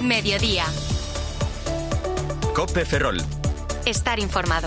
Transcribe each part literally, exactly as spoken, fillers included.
Mediodía. COPE Ferrol. Estar informado.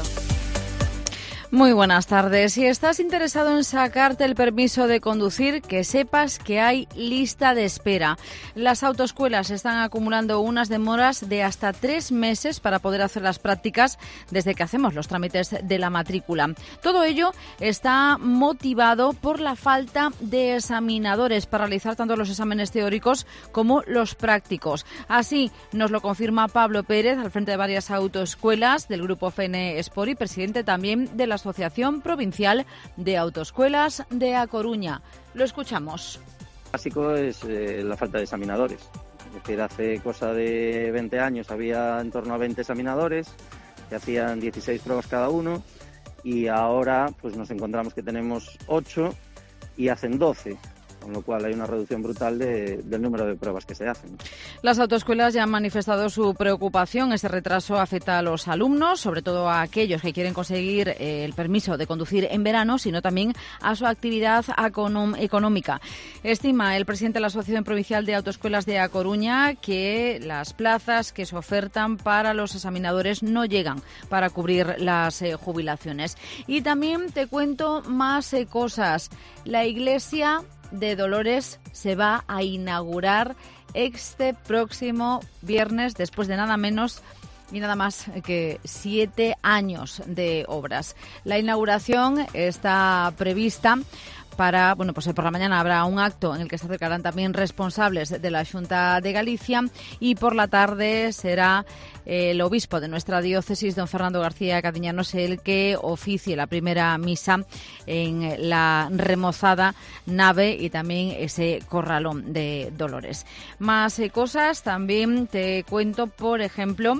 Muy buenas tardes. Si estás interesado en sacarte el permiso de conducir, que sepas que hay lista de espera. Las autoescuelas están acumulando unas demoras de hasta tres meses para poder hacer las prácticas desde que hacemos los trámites de la matrícula. Todo ello está motivado por la falta de examinadores para realizar tanto los exámenes teóricos como los prácticos. Así nos lo confirma Pablo Pérez, al frente de varias autoescuelas del Grupo F N Sport y presidente también de la Asociación Provincial de Autoescuelas de A Coruña. Lo escuchamos. Lo básico es eh, la falta de examinadores. Es decir, hace cosa de veinte años había en torno a veinte examinadores que hacían dieciséis pruebas cada uno y ahora pues nos encontramos que tenemos ocho y hacen doce. Con lo cual hay una reducción brutal de, del número de pruebas que se hacen. Las autoescuelas ya han manifestado su preocupación. Este retraso afecta a los alumnos, sobre todo a aquellos que quieren conseguir eh, el permiso de conducir en verano, sino también a su actividad económica. Estima el presidente de la Asociación Provincial de Autoescuelas de A Coruña que las plazas que se ofertan para los examinadores no llegan para cubrir las eh, jubilaciones. Y también te cuento más eh, cosas. La Iglesia de Dolores se va a inaugurar este próximo viernes, después de nada menos y nada más que siete años de obras. La inauguración está prevista para, bueno, pues por la mañana habrá un acto en el que se acercarán también responsables de la Xunta de Galicia y por la tarde será el obispo de nuestra diócesis, don Fernando García Cadiñanos, el que oficie la primera misa en la remozada nave y también ese corralón de Dolores. Más eh, cosas, también te cuento, por ejemplo,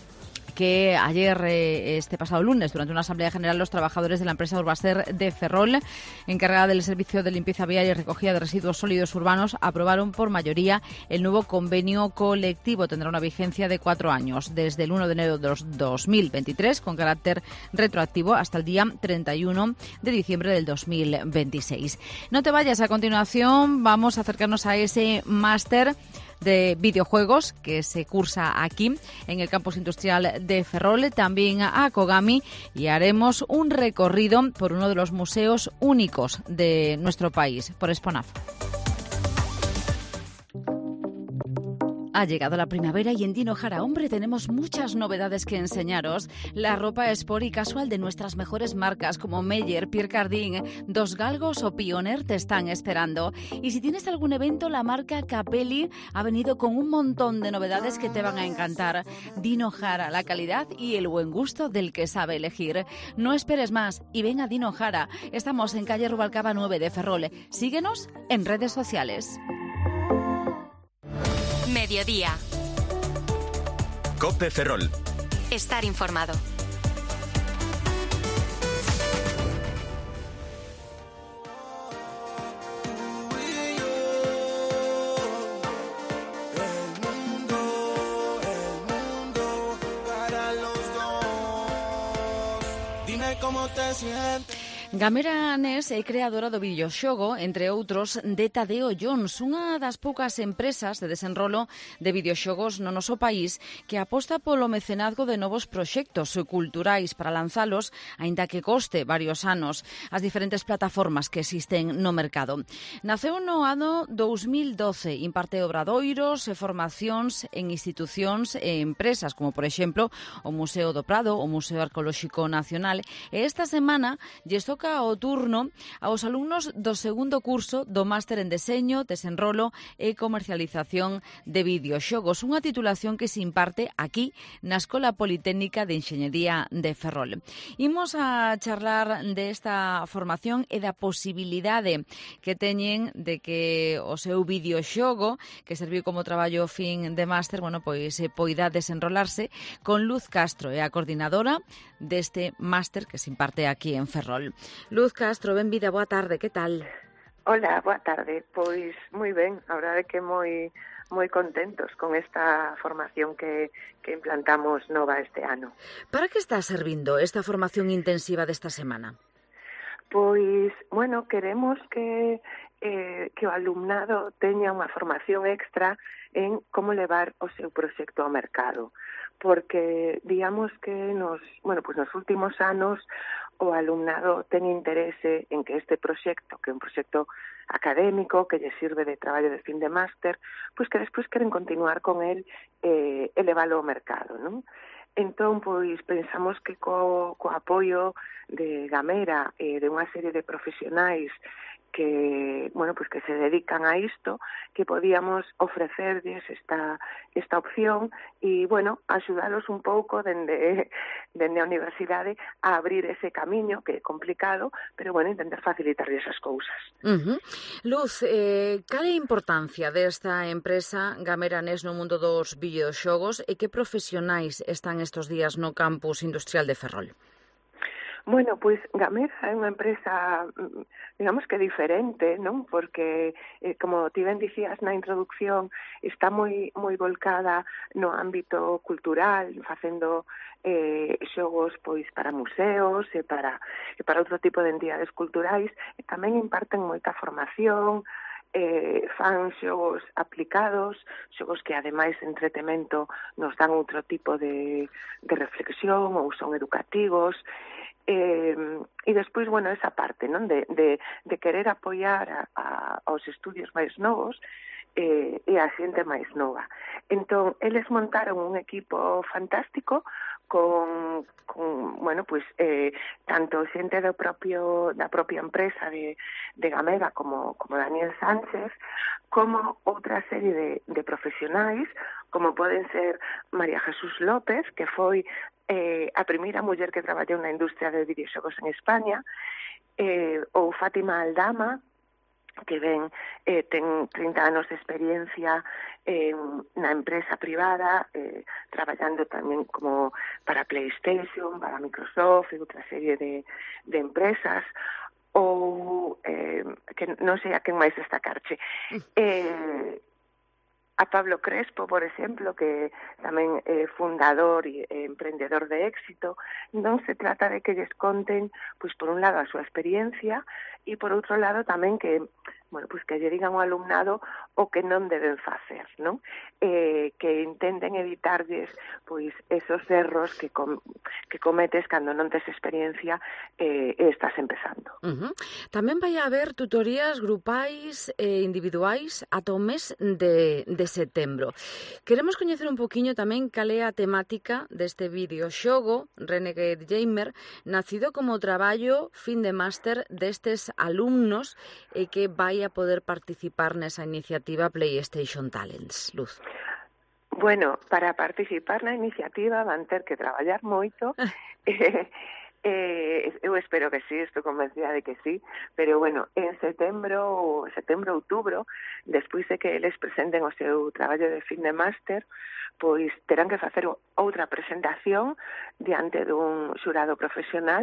que ayer, eh, este pasado lunes, durante una asamblea general, los trabajadores de la empresa Urbaser de Ferrol, encargada del servicio de limpieza viaria y recogida de residuos sólidos urbanos, aprobaron por mayoría el nuevo convenio colectivo. Tendrá una vigencia de cuatro años, desde el uno de enero de dos mil veintitrés, con carácter retroactivo hasta el día treinta y uno de diciembre del dos mil veintiséis. No te vayas, a continuación vamos a acercarnos a ese máster de videojuegos que se cursa aquí en el campus industrial de Ferrol, también a Kogami, y haremos un recorrido por uno de los museos únicos de nuestro país, por Exponaf. Ha llegado la primavera y en Dino Jara Hombre tenemos muchas novedades que enseñaros. La ropa sport y casual de nuestras mejores marcas como Meyer, Pierre Cardin, Dos Galgos o Pioneer te están esperando. Y si tienes algún evento, la marca Capelli ha venido con un montón de novedades que te van a encantar. Dino Jara, la calidad y el buen gusto del que sabe elegir. No esperes más y ven a Dino Jara. Estamos en calle Rubalcaba nueve de Ferrol. Síguenos en redes sociales. Mediodía. COPE Ferrol. Estar informado. El mundo, el mundo para los dos. Dime cómo te sientes. Gamera Anés é creadora do videoxogo, entre outros, de Tadeo Jones, unha das poucas empresas de desenrolo de videoxogos no noso país que aposta polo mecenazgo de novos proxectos culturais para lanzalos, aínda que coste varios anos, as diferentes plataformas que existen no mercado. Naceu no ano dous mil doce, imparte obradoiros e formacións en institucións e empresas, como por exemplo o Museo do Prado, o Museo Arqueolóxico Nacional, e esta semana lle toca o turno aos alumnos do segundo curso do Máster en Deseño, Desenrolo e Comercialización de Videoxogos, unha titulación que se imparte aquí na Escola Politécnica de Enxeñería de Ferrol. Imos a charlar desta formación e da posibilidade que teñen de que o seu videoxogo, que serviu como traballo fin de máster, bueno, pois se poida desenrolarse con Luz Castro, é a coordinadora deste máster que se imparte aquí en Ferrol. Luz Castro, benvida, boa tarde, que tal? Hola, boa tarde. Pois moi ben, a verdade é que moi moi contentos con esta formación que, que implantamos nova este ano. Para que está servindo esta formación intensiva desta semana? Pois, bueno, queremos que eh, que o alumnado teña unha formación extra en como levar o seu proxecto ao mercado, porque digamos que nos, bueno, pues nos últimos anos o alumnado ten interese en que este proxecto, que é un proxecto académico, que lle sirve de traballo de fin de máster, pois que despois queren continuar con el eh, e leválo ao mercado, non? Entón, pois, pensamos que co, co apoio de Gamera e eh, de unha serie de profesionais que, bueno, pues que se dedican a isto, que podíamos ofrecerles esta esta opción e, bueno, axudalos un pouco dende, dende a universidade a abrir ese camiño, que é complicado, pero, bueno, intentar facilitarles esas cousas. Uh-huh. Luz, eh, cal é a importancia desta empresa Gamera Nest no mundo dos videoxogos e que profesionais están estes días no campus industrial de Ferrol? Bueno, pois Gamera é unha empresa, digamos que diferente, non? Porque, eh, como ti ben dicías na introducción, está moi moi volcada no ámbito cultural, facendo eh, xogos pois para museos e para e para outro tipo de entidades culturais, e tamén imparten moita formación, eh, fan xogos aplicados, xogos que ademais de entretemento nos dan outro tipo de, de reflexión ou son educativos. Eh, e despois, bueno, esa parte, non, de, de, de querer apoiar a, a, aos estudios máis novos eh, e a xente máis nova. Entón, eles montaron un equipo fantástico con, con bueno, pues, eh, tanto xente do propio, da propia empresa de, de Gamera como, como Daniel Sánchez, como outra serie de, de profesionais, como poden ser María Jesús López, que foi eh, a primeira muller que traballou na industria de videoxogos en España, eh, ou Fátima Aldama, que ven, eh, ten trinta anos de experiencia eh, na empresa privada, eh, traballando tamén como para PlayStation, para Microsoft e outra serie de, de empresas, ou eh, que non sei a quen máis destacarche. Eh, a Pablo Crespo, por exemplo, que tamén é fundador e emprendedor de éxito. Non se trata de que lles conten, pois, por un lado, a súa experiencia e, por outro lado, tamén que, bueno, pois, que lle digan ao alumnado o que non deben facer, non? Eh, que intenten evitarlles, pois, esos erros que, com, que cometes cando non tes experiencia eh, e estás empezando. Uh-huh. Tamén vai haber tutorías grupais e individuais ata o mes de, de setembro. Queremos coñecer un poquinho tamén cal é a temática deste videoxogo Renegade Gamer, nacido como traballo fin de máster destes alumnos e que vai a poder participar nesa iniciativa PlayStation Talents. Luz. Bueno, para participar na iniciativa van ter que traballar moito. eh, eh, eu espero que sí, estou convencida de que sí, pero bueno, en setembro, setembro, outubro, despois de que eles presenten o seu traballo de fin de máster, pois terán que facer outra presentación diante dun xurado profesional,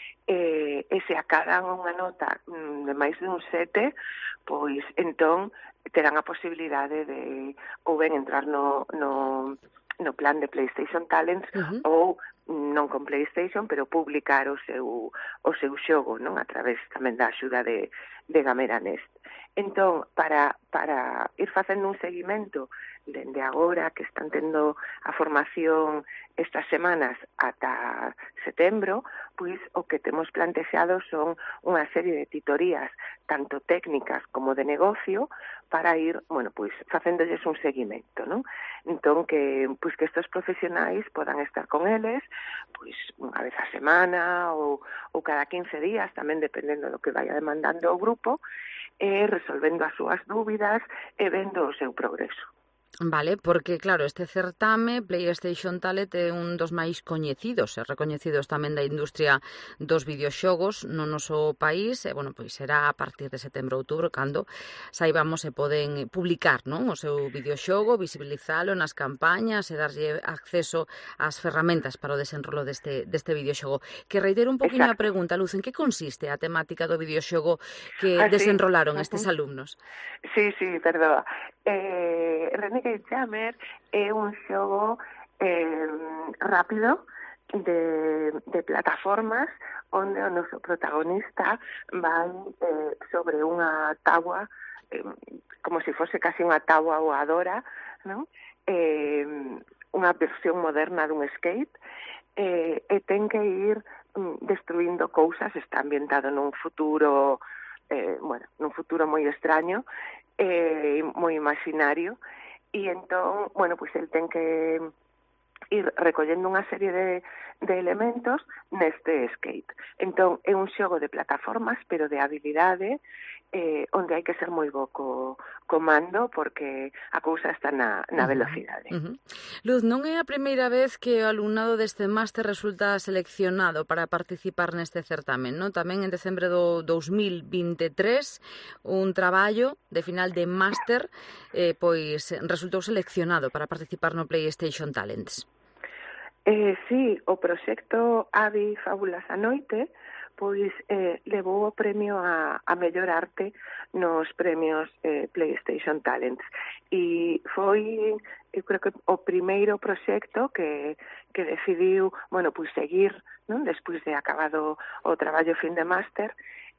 eh, e se acadan unha nota de máis de un sete, pois entón terán a posibilidade de ou ben entrar no, no, no plan de PlayStation Talents, uh-huh, ou non con PlayStation, pero publicar o seu, o seu xogo, non, a través tamén da axuda de, de Gamera Nest. Entón, para, para ir facendo un seguimento dende agora, que están tendo a formación estas semanas ata setembro, pois o que temos plantexado son unha serie de titorías, tanto técnicas como de negocio, para ir, bueno, pois facéndolles un seguimento, non? Entón, que, pois, que estes profesionais podan estar con eles, pois, unha vez a semana ou, ou cada quince días, tamén dependendo do que vaya demandando o grupo, e resolvendo as súas dúbidas e vendo o seu progreso. Vale, porque, claro, este certame PlayStation Talent é un dos máis coñecidos e recoñecidos tamén da industria dos videoxogos no noso país, e, bueno, pois será a partir de setembro ou outubro cando saibamos se poden publicar, non, o seu videoxogo, visibilizalo nas campañas e darlle acceso ás ferramentas para o desenrolo deste, deste videoxogo. Que reitero un poquinho a pregunta, Luz, en que consiste a temática do videoxogo que ah, desenrolaron sí, estes uh-huh. alumnos? Sí, sí, perdoa. Eh, Renegade Gamer é un xogo eh, rápido, de, de plataformas onde o noso protagonista vai eh, sobre unha táboa, eh, como se fose casi unha táboa voadora, non? Eh, unha versión moderna dun skate, eh, e ten que ir mm, destruindo cousas. Está ambientado nun futuro, eh, bueno, nun futuro moi extraño, eh, moi imaginario, e entón, bueno, pois el ten que ir recollendo unha serie de, de elementos neste skate. Entón, é un xogo de plataformas, pero de habilidade, eh, onde hai que ser moi bo co comando, porque a cousa está na, na velocidade. Uh-huh. Luz, non é a primeira vez que o alumnado deste máster resulta seleccionado para participar neste certamen, non? Tamén en decembro do dous mil vinte e tres, un traballo de final de máster eh, pois resultou seleccionado para participar no PlayStation Talents. Eh, sí, o proxecto Avi Fábulas a Noite pois eh, levou o premio a, a mellor arte nos premios eh, PlayStation Talents, e foi, eu creo que o primeiro proxecto que, que decidiu, bueno, pois seguir, non, despois de acabado o traballo fin de máster,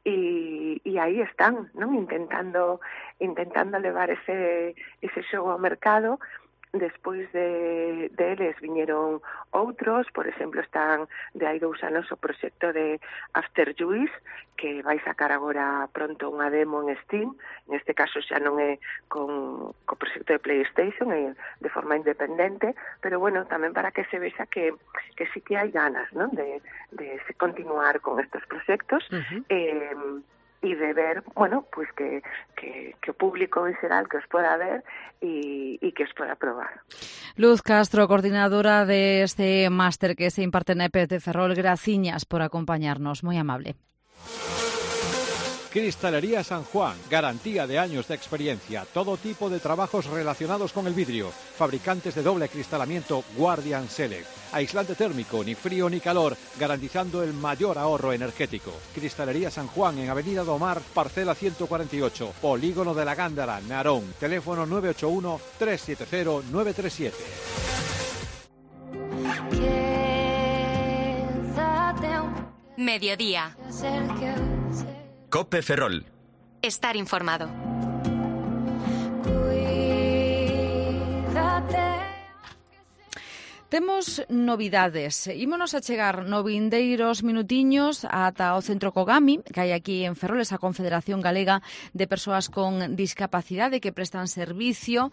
e, e aí están, non, intentando intentando levar ese ese xogo ao mercado. Despois de, de eles viñeron outros, por exemplo, están de hai dous anos o proxecto de After Juice, que vai sacar agora pronto unha demo en Steam. Neste caso xa non é con co proxecto de PlayStation, é de forma independente, pero bueno, tamén para que se vexa que, que sí que hai ganas, non, de, de continuar con estos proxectos. Uh-huh. eh, e de ver, bueno, pues que, que, que o público en xeral que os poda ver e, e que os poda probar. Luz Castro, coordinadora deste máster que se imparte na E P de Ferrol, graciñas por acompañarnos, moi amable. Cristalería San Juan, garantía de años de experiencia, todo tipo de trabajos relacionados con el vidrio, fabricantes de doble acristalamiento Guardian Select, aislante térmico, ni frío ni calor, garantizando el mayor ahorro energético. Cristalería San Juan en Avenida do Mar, parcela ciento cuarenta y ocho, Polígono de la Gándara, Narón, teléfono nueve ocho uno, tres siete cero, nueve tres siete. Mediodía. Cope Ferrol. Estar informado. Temos novidades. Ímonos a chegar no vindeiros minutiños ata o Centro Kogami, que hai aquí en Ferrol, esa Confederación Galega de Persoas con Discapacidade que prestan servicio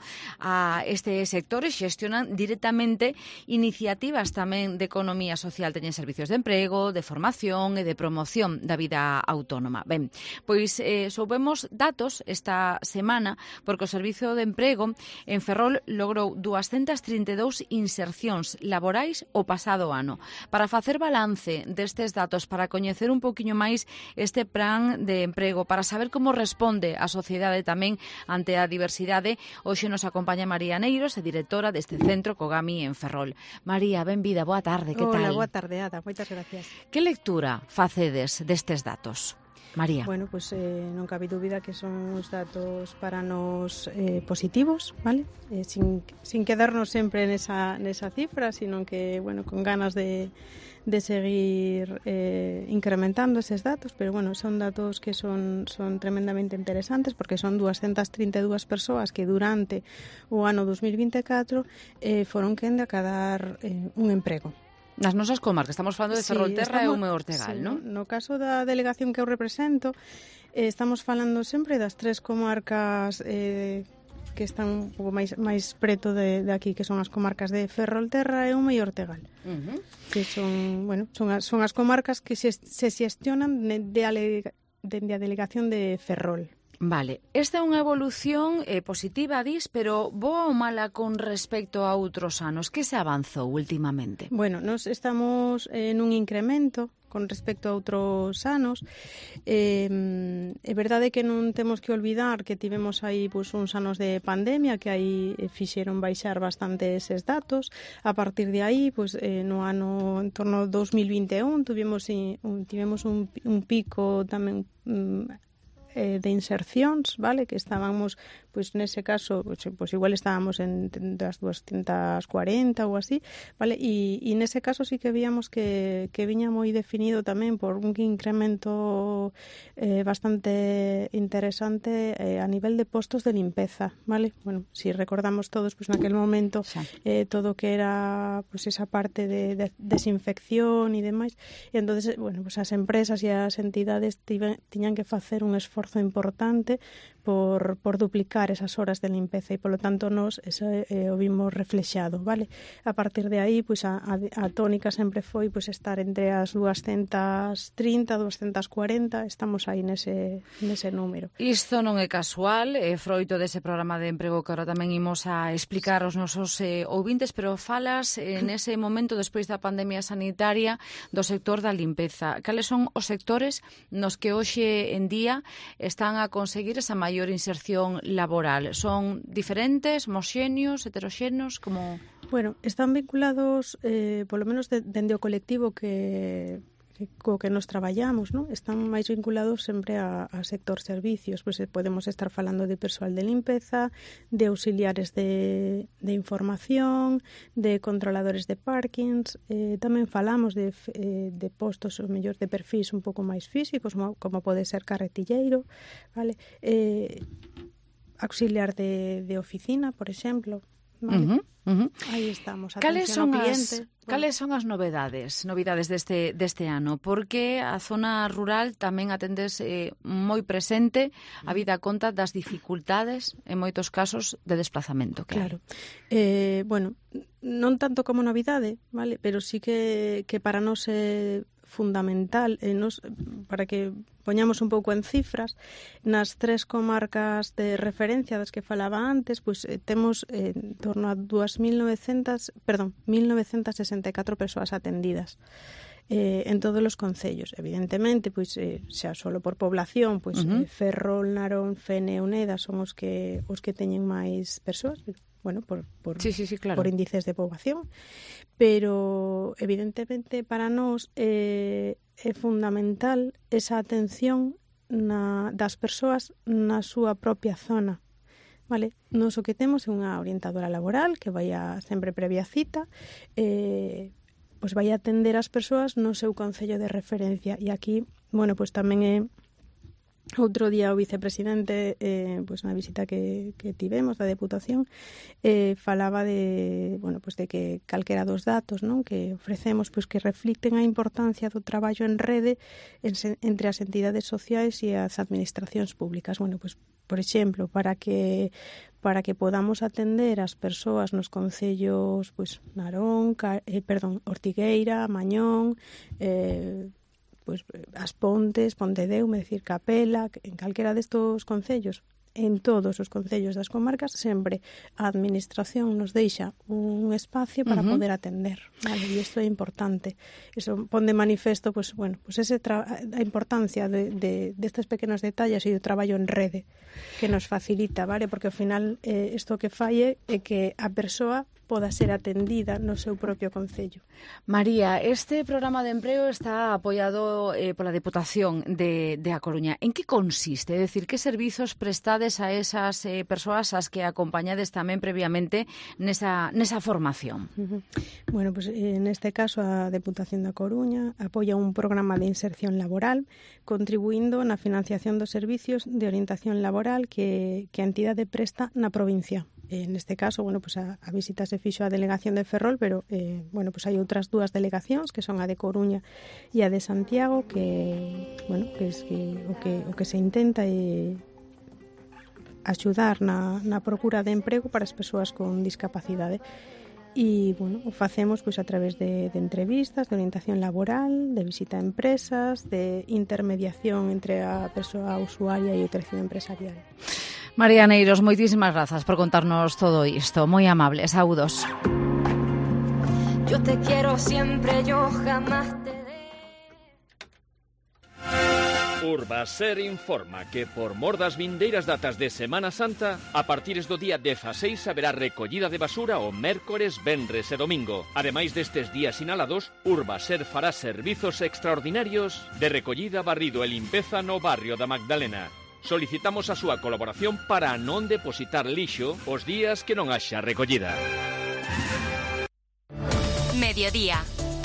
a este sector e xestionan directamente iniciativas tamén de economía social. Teñen servicios de emprego, de formación e de promoción da vida autónoma. Ben, pois eh, soubemos datos esta semana porque o Servizo de Emprego en Ferrol logrou doscientas trinta e dous insercións laborais o pasado ano. Para facer balance destes datos, para coñecer un poquinho máis este plan de emprego, para saber como responde a sociedade tamén ante a diversidade, hoxe nos acompaña María Neiros, directora deste Centro Kogami en Ferrol. María, benvida, boa tarde, que tal? Hola, boa tarde, Ada, moitas gracias. Que lectura facedes destes datos? María. Bueno, pues eh, non cabe dúbida que son uns datos para nos eh, positivos, vale? Eh, sin, sin quedarnos sempre nesa, nesa cifra, sino que, bueno, con ganas de, de seguir eh, incrementando eses datos, pero, bueno, son datos que son, son tremendamente interesantes porque son doscientas trinta e dúas persoas que durante o ano dos mil vinte e catro eh, foron quen de acadar eh, un emprego. Nas nosas comarcas, estamos falando de Ferrolterra sí, estamos, e Ume Ortegal, sí, non? No caso da delegación que eu represento, eh, estamos falando sempre das tres comarcas eh, que están un pouco máis, máis preto de, de aquí, que son as comarcas de Ferrolterra e Ume e Ortegal. Uh-huh. Que son, bueno, son as, son as comarcas que se, se xestionan de, de, alega, de, de a delegación de Ferrol. Vale, esta é unha evolución eh, positiva, dis, pero boa ou mala con respecto a outros anos? Que se avanzou últimamente? Bueno, nos estamos en un incremento con respecto a outros anos. Eh, é verdade que non temos que olvidar que tivemos aí pues, uns anos de pandemia que aí fixeron baixar bastante eses datos. A partir de aí, pues, eh, no ano en torno ao dos mil vinte e un, tivemos, un, tivemos un, un pico tamén... Um, eh, de insercións, vale, que estábamos, pois nese caso, pois, pois igual estábamos en das doscientas cuarenta ou así, vale, e, e nese caso sí que víamos que, que viña moi definido tamén por un incremento eh, bastante interesante eh, a nivel de postos de limpeza, vale, bueno, si recordamos todos, pois naquel momento eh, todo que era pois esa parte de, de desinfección e demais, e entonces, bueno, pois as empresas e as entidades tiven, tiñan que facer un esforzo importante por, por duplicar esas horas de limpeza e, polo tanto, nos ese, eh, o vimos reflexado, vale? A partir de aí, pois, a, a, a tónica sempre foi pois, estar entre as doscientas trinta, doscientas cuarenta, estamos aí nese, nese número. Isto non é casual, é froito dese programa de emprego que ahora tamén imos a explicar aos nosos eh, ouvintes, pero falas eh, nese momento, despois da pandemia sanitaria, do sector da limpeza. Cales son os sectores nos que hoxe en día están a conseguir esa maior inserción laboral? Son diferentes, homoxéneos, heteroxéneos, como... Bueno, están vinculados, eh, polo menos de, dende o colectivo que... que co que nos traballamos, non? Están máis vinculados sempre a, a sector servicios, pois podemos estar falando de persoal de limpeza, de auxiliares de, de información, de controladores de parkings, eh, tamén falamos de, eh, de postos ou mellor de perfis un pouco máis físicos, como, como pode ser carretilleiro, vale? Eh, auxiliar de, de oficina, por exemplo, vale? Uh-huh. Uh-huh. Aí estamos, cales atención son ao cliente. As, cales son as novedades, novidades deste deste ano? Porque a zona rural tamén atendes eh, moi presente a vida conta das dificultades en moitos casos de desplazamento. Que claro. Eh, bueno, non tanto como novidade, vale, pero sí que que para nós é fundamental, eh, nos, para que poñamos un pouco en cifras, nas tres comarcas de referencia das que falaba antes, pois eh, temos eh, en torno a dúas mil novecentas, perdón, mil novecentas sesenta e catro persoas atendidas. Eh, en todos os concellos, evidentemente, pois eh, xa solo por población, pois uh-huh. eh, Ferrol, Narón, Fene e Uneda son os que os que teñen máis persoas, bueno, por por, sí, sí, sí, claro. por índices de poboación, pero evidentemente para nós eh, é fundamental esa atención na, das persoas na súa propia zona. Vale, nos o que temos é unha orientadora laboral que vai a sempre previa cita, eh, pois vai a atender as persoas no seu concello de referencia, e aquí, bueno, pois tamén é outro día o vicepresidente, eh, pois na visita que, que tivemos da Deputación, eh, falaba de, bueno, pois de que calquera dos datos, non, que ofrecemos, pois que reflicten a importancia do traballo en rede en, entre as entidades sociais e as administracións públicas. Bueno, pois por exemplo, para que para que podamos atender as persoas nos concellos, pois Narón, Car, eh, perdón, Ortigueira, Mañón, eh, pois As Pontes, Pontedeume, decir Capela, en calquera destos concellos, en todos os concellos das comarcas, sempre a administración nos deixa un espacio para uh-huh. poder atender, vale? E isto é importante. Iso pon de manifesto, pois, bueno, pois ese tra- a importancia de, de, destes pequenos detalles e do traballo en rede que nos facilita, vale? Porque ao final eh, isto que fai é que a persoa poda ser atendida no seu propio concello. María, este programa de emprego está apoiado eh, pola Deputación de, de A Coruña. En que consiste? É dicir, que servizos prestades a esas eh, persoas as que acompañades tamén previamente nesa, nesa formación? Uh-huh. Bueno, pues eh, neste caso a Deputación da Coruña apoia un programa de inserción laboral contribuindo na financiación dos servicios de orientación laboral que, que a entidade presta na provincia. En este caso, bueno, pues a, a visita se fixo a delegación de Ferrol, pero eh, bueno, pues hai outras dúas delegacións que son a de Coruña e a de Santiago, que bueno, que es que o que o que se intenta é axudar na na procura de emprego para as persoas con discapacidade. E, bueno, o facemos pois a través de, de entrevistas, de orientación laboral, de visita a empresas, de intermediación entre a persoa usuaria e o tecido empresarial. María Neiros, moitísimas grazas por contarnos todo isto. Moi amable, saúdos. Yo te quiero siempre, yo jamás te... Urbaser informa que por mor das vindeiras datas de Semana Santa, a partires do día dezaseis haberá recollida de basura o mércores, venres e domingo. Ademais destes días sinalados, Urbaser fará servizos extraordinarios de recollida, barrido e limpeza no barrio da Magdalena. Solicitamos a súa colaboración para non depositar lixo os días que non haxa recollida. Mediodía.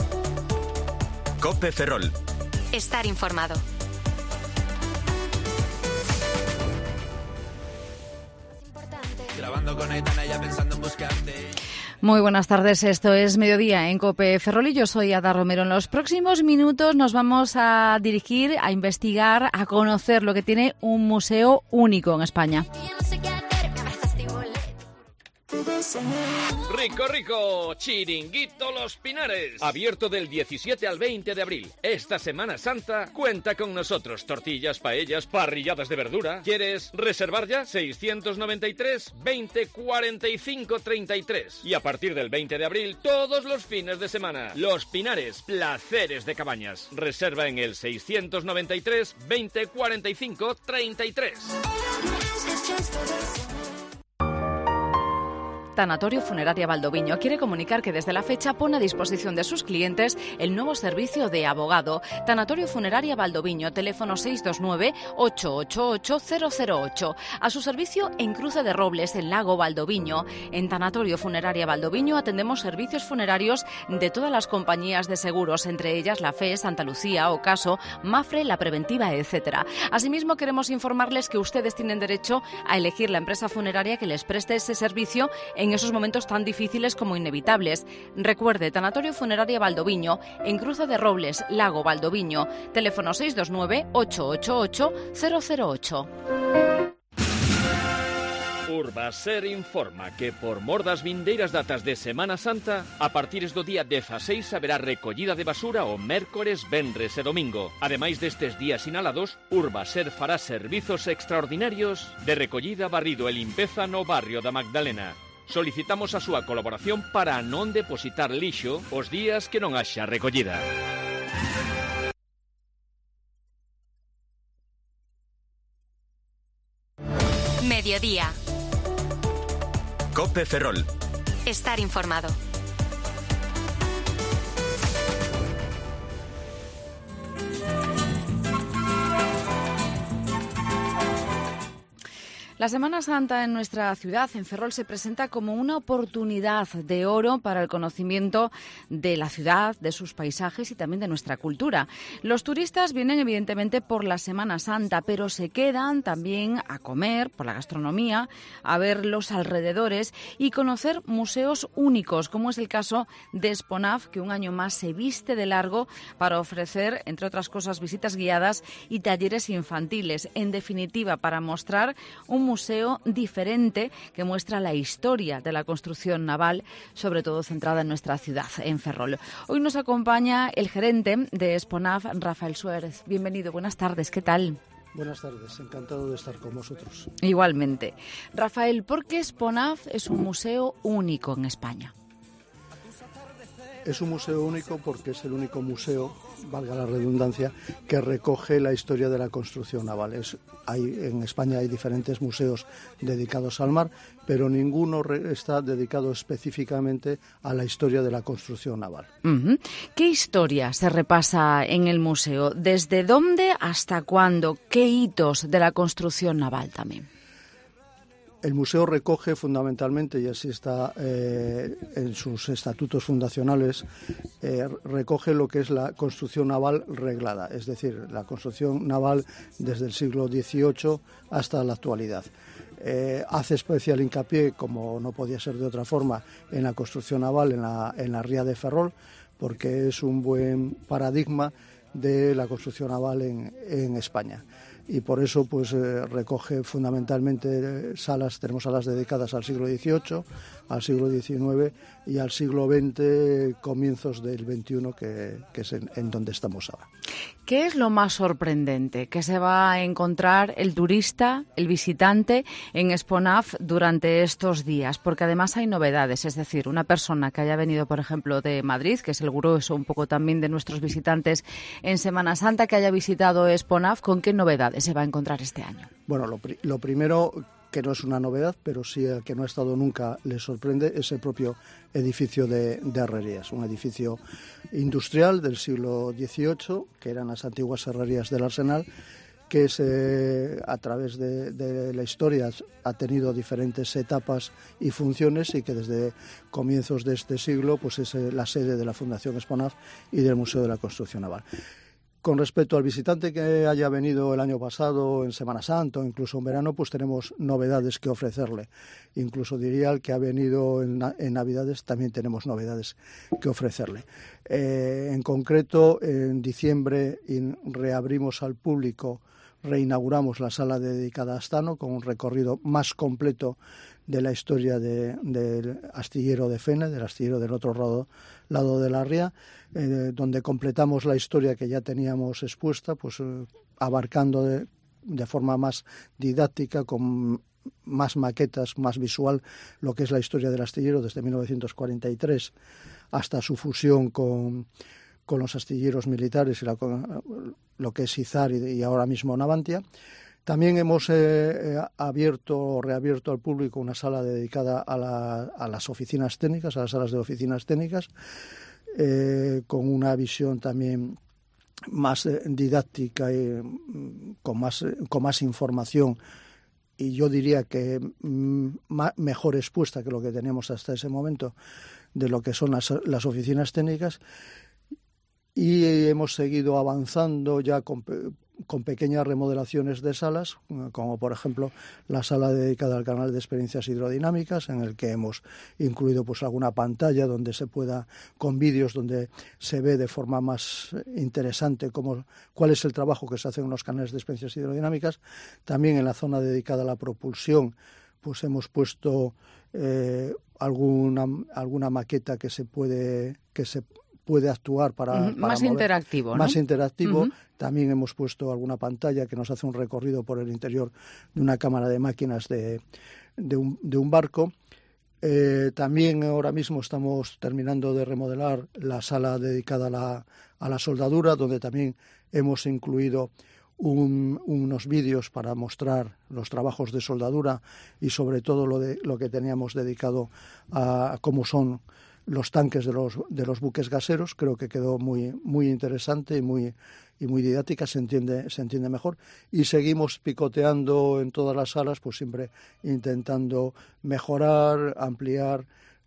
COPE Ferrol. Estar informado. Grabando con Aitana ya pensando en buscarte. Muy buenas tardes, esto es Mediodía en COPE Ferrol y yo soy Ada Romero. En los próximos minutos nos vamos a dirigir, a investigar, a conocer lo que tiene un museo único en España. Rico, rico, Chiringuito Los Pinares. Abierto del diecisiete al veinte de abril. Esta Semana Santa cuenta con nosotros. Tortillas, paellas, parrilladas de verdura. ¿Quieres reservar ya? seiscientos noventa y tres, veinte, cuarenta y cinco, treinta y tres. Y a partir del veinte de abril, todos los fines de semana. Los Pinares, placeres de Cabañas. Reserva en el seiscientos noventa y tres, veinte, cuarenta y cinco, treinta y tres. Tanatorio Funeraria Valdoviño quiere comunicar que desde la fecha pone a disposición de sus clientes el nuevo servicio de abogado. Tanatorio Funeraria Valdoviño, teléfono seis dos nueve, ocho ocho ocho, cero cero ocho. A su servicio en Cruce de Robles, en Lago Valdoviño. En Tanatorio Funeraria Valdoviño atendemos servicios funerarios de todas las compañías de seguros, entre ellas la F E, Santa Lucía, Ocaso, Mafre, La Preventiva, etcétera. Asimismo, queremos informarles que ustedes tienen derecho a elegir la empresa funeraria que les preste ese servicio en esos momentos tan difíciles como inevitables. Recuerde, Tanatorio Funeraria Valdoviño, en Cruce de Robles, Lago Valdoviño, teléfono seis dos nueve, ocho ocho ocho, cero cero ocho. Urbaser informa que por mor das vindeiras datas de Semana Santa, a partir do día dieciséis haberá recollida de basura o mércores, venres e domingo. Ademais destes días sinalados, Urbaser fará servizos extraordinarios de recollida, barrido e limpeza no barrio da Magdalena. Solicitamos a súa colaboración para non depositar lixo os días que non haxa recollida. Mediodía. COPE Ferrol. Estar informado. La Semana Santa en nuestra ciudad, en Ferrol, se presenta como una oportunidad de oro para el conocimiento de la ciudad, de sus paisajes y también de nuestra cultura. Los turistas vienen evidentemente por la Semana Santa, pero se quedan también a comer, por la gastronomía, a ver los alrededores y conocer museos únicos, como es el caso de Esponaf, que un año más se viste de largo para ofrecer, entre otras cosas, visitas guiadas y talleres infantiles. En definitiva, para mostrar un museo diferente que muestra la historia de la construcción naval, sobre todo centrada en nuestra ciudad, en Ferrol. Hoy nos acompaña el gerente de Esponaf, Rafael Suárez. Bienvenido, buenas tardes, ¿qué tal? Buenas tardes, encantado de estar con vosotros. Igualmente. Rafael, ¿por qué Esponaf es un museo único en España? Es un museo único porque es el único museo, valga la redundancia, que recoge la historia de la construcción naval. Es, hay, en España hay diferentes museos dedicados al mar, pero ninguno re, está dedicado específicamente a la historia de la construcción naval. Uh-huh. ¿Qué historia se repasa en el museo? ¿Desde dónde hasta cuándo? ¿Qué hitos de la construcción naval también? El museo recoge fundamentalmente, y así está eh, en sus estatutos fundacionales, eh, recoge lo que es la construcción naval reglada, es decir, la construcción naval desde el siglo dieciocho hasta la actualidad. Eh, hace especial hincapié, como no podía ser de otra forma, en la construcción naval en la, en la ría de Ferrol, porque es un buen paradigma de la construcción naval en, en España. Y por eso pues eh, recoge fundamentalmente salas, tenemos salas dedicadas al siglo dieciocho, al siglo diecinueve y al siglo veinte, comienzos del veintiuno, que, que es en, en donde estamos ahora. ¿Qué es lo más sorprendente que se va a encontrar el turista, el visitante en Esponaf durante estos días? Porque además hay novedades, es decir, una persona que haya venido, por ejemplo, de Madrid, que es el grueso un poco también de nuestros visitantes en Semana Santa, que haya visitado Esponaf, ¿con qué novedades se va a encontrar este año? Bueno, lo, pri- lo primero, que no es una novedad, pero sí al que no ha estado nunca le sorprende, es el propio edificio de, de herrerías, un edificio industrial del siglo dieciocho, que eran las antiguas herrerías del Arsenal, que se, a través de, de la historia ha tenido diferentes etapas y funciones y que desde comienzos de este siglo pues es la sede de la Fundación Esponaf y del Museo de la Construcción Naval. Con respecto al visitante que haya venido el año pasado en Semana Santa o incluso en verano, pues tenemos novedades que ofrecerle. Incluso diría el que ha venido en, en Navidades, también tenemos novedades que ofrecerle. Eh, en concreto, en diciembre reabrimos al público, reinauguramos la sala dedicada a Astano con un recorrido más completo de la historia de, del astillero de Fene, del astillero del otro lado, lado de la ría, eh, donde completamos la historia que ya teníamos expuesta, pues eh, abarcando de, de forma más didáctica, con más maquetas, más visual, lo que es la historia del astillero desde mil novecientos cuarenta y tres hasta su fusión con, con los astilleros militares y la, lo que es Izar y, y ahora mismo Navantia. También hemos eh, abierto o reabierto al público una sala dedicada a, la, a las oficinas técnicas, a las salas de oficinas técnicas, eh, con una visión también más eh, didáctica y con más, con más información, y yo diría que mm, mejor expuesta que lo que teníamos hasta ese momento de lo que son las, las oficinas técnicas. Y hemos seguido avanzando ya con, con pequeñas remodelaciones de salas, como por ejemplo la sala dedicada al canal de experiencias hidrodinámicas, en el que hemos incluido pues alguna pantalla donde se pueda, con vídeos donde se ve de forma más interesante cómo, cuál es el trabajo que se hace en los canales de experiencias hidrodinámicas. También en la zona dedicada a la propulsión pues hemos puesto eh, alguna, alguna maqueta que se puede que se puede actuar para, uh-huh. para más mover, interactivo, ¿no? Más interactivo. Uh-huh. También hemos puesto alguna pantalla que nos hace un recorrido por el interior de una cámara de máquinas de, de, un, de un barco. Eh, también ahora mismo estamos terminando de remodelar la sala dedicada a la, a la soldadura, donde también hemos incluido un, unos vídeos para mostrar los trabajos de soldadura y sobre todo lo, de, lo que teníamos dedicado a, a cómo son los tanques de los de los buques gaseros. Creo que quedó muy muy interesante y muy y muy didáctica, se entiende se entiende mejor, y seguimos picoteando en todas las salas, pues siempre intentando mejorar, ampliar.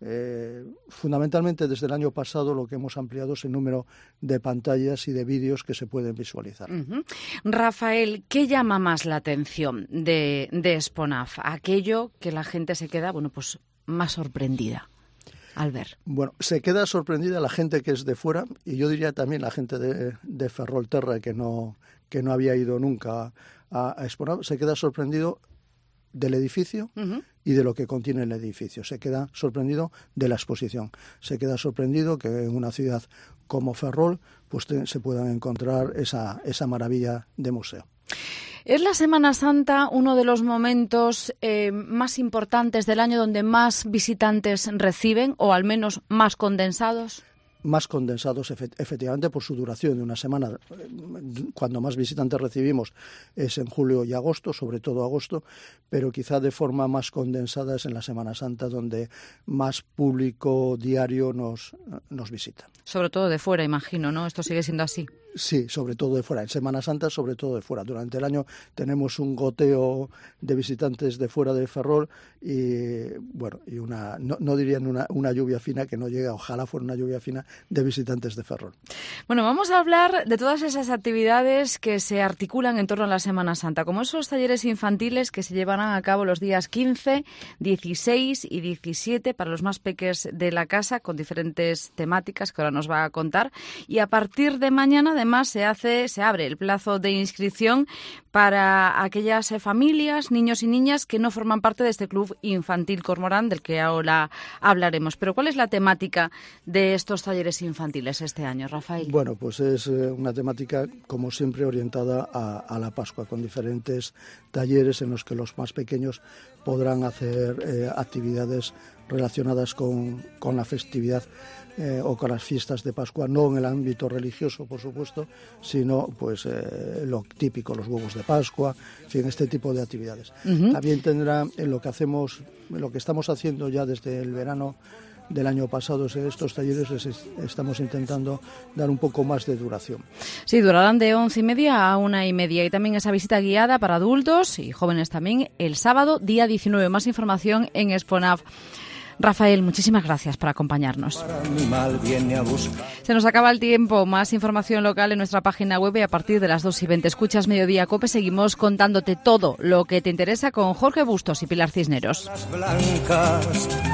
Eh, fundamentalmente desde el año pasado lo que hemos ampliado es el número de pantallas y de vídeos que se pueden visualizar. Uh-huh. Rafael, ¿qué llama más la atención de, de Esponaf? Aquello que la gente se queda, bueno, pues más sorprendida al ver. Bueno, se queda sorprendida la gente que es de fuera, y yo diría también la gente de, de Ferrolterra que no, que no había ido nunca a, a Esponaf, se queda sorprendido del edificio uh-huh. y de lo que contiene el edificio. Se queda sorprendido de la exposición. Se queda sorprendido que en una ciudad como Ferrol pues te, se puedan encontrar esa, esa maravilla de museo. ¿Es la Semana Santa uno de los momentos eh, más importantes del año donde más visitantes reciben, o al menos más condensados? Más condensados, efectivamente, por su duración de una semana. Cuando más visitantes recibimos es en julio y agosto, sobre todo agosto, pero quizá de forma más condensada es en la Semana Santa, donde más público diario nos, nos visita. Sobre todo de fuera, imagino, ¿no? Esto sigue siendo así. Sí, sobre todo de fuera. En Semana Santa, sobre todo de fuera. Durante el año tenemos un goteo de visitantes de fuera de Ferrol y, bueno, y una, no, no dirían una, una lluvia fina que no llega, ojalá fuera una lluvia fina de visitantes de Ferrol. Bueno, vamos a hablar de todas esas actividades que se articulan en torno a la Semana Santa, como esos talleres infantiles que se llevarán a cabo los días quince, dieciséis y diecisiete para los más peques de la casa, con diferentes temáticas que ahora nos va a contar. Y a partir de mañana, además, se hace, se abre el plazo de inscripción para aquellas familias, niños y niñas que no forman parte de este club infantil Cormorán, del que ahora hablaremos. Pero ¿cuál es la temática de estos talleres infantiles este año, Rafael? Bueno, pues es una temática, como siempre, orientada a, a la Pascua, con diferentes talleres en los que los más pequeños podrán hacer eh, actividades relacionadas con, con la festividad eh, o con las fiestas de Pascua, no en el ámbito religioso, por supuesto, sino pues eh, lo típico, los huevos de Pascua, en fin, este tipo de actividades. Uh-huh. También tendrá en lo que hacemos, en lo que estamos haciendo ya desde el verano del año pasado. En estos talleres les estamos intentando dar un poco más de duración. Sí, durarán de once y media a una y media. Y también esa visita guiada para adultos y jóvenes también el sábado, día diecinueve. Más información en Exponav. Rafael, muchísimas gracias por acompañarnos. Se nos acaba el tiempo. Más información local en nuestra página web y a partir de las dos y veinte. Escuchas Mediodía Cope. Seguimos contándote todo lo que te interesa con Jorge Bustos y Pilar Cisneros. Blancas.